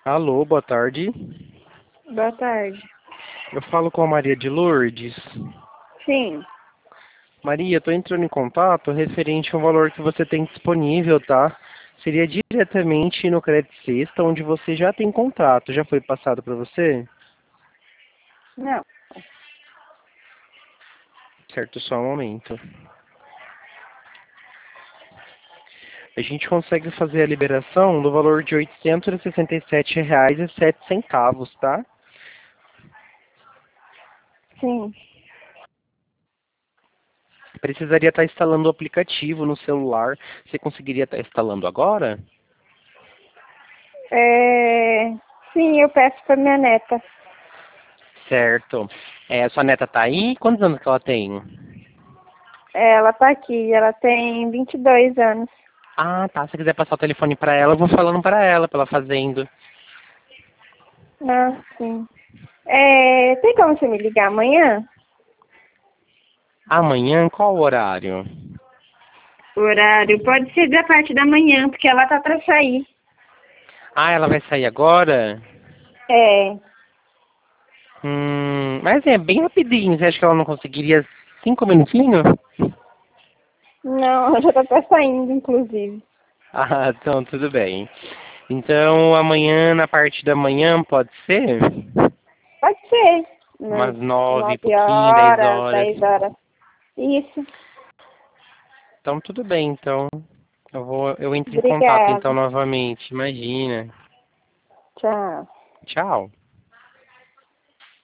Alô, boa tarde. Boa tarde. Eu falo com a Maria de Lourdes. Sim. Maria, estou entrando em contato referente ao valor que você tem disponível, tá? Seria diretamente no Crédito Sexta, onde você já tem contrato. Já foi passado para você? Não. Certo, só um momento. A gente consegue fazer a liberação no valor de R$ 867,07, tá? Sim. Precisaria estar instalando o aplicativo no celular. Você conseguiria estar instalando agora? Sim, eu peço para minha neta. Certo. Sua neta tá aí? Quantos anos que ela tem? Ela tá aqui, ela tem 22 anos. Ah, tá. Se você quiser passar o telefone pra ela, eu vou falando pra ela, pra ela fazendo. Ah, sim. Tem como você me ligar amanhã? Amanhã, qual o horário? O horário pode ser da parte da manhã, porque ela tá para sair. Ah, ela vai sair agora? É. Mas é bem rapidinho. Você acha que ela não conseguiria 5 minutinhos? Não, ela já tá até saindo, inclusive. Ah, então tudo bem. Então amanhã, na parte da manhã, pode ser? Pode ser. Umas Umas 9 e 9 pouquinho, 10 horas, horas. 10 horas. Isso. Então tudo bem, então. Eu entro em contato então Obrigada. novamente. Imagina. Tchau. Tchau.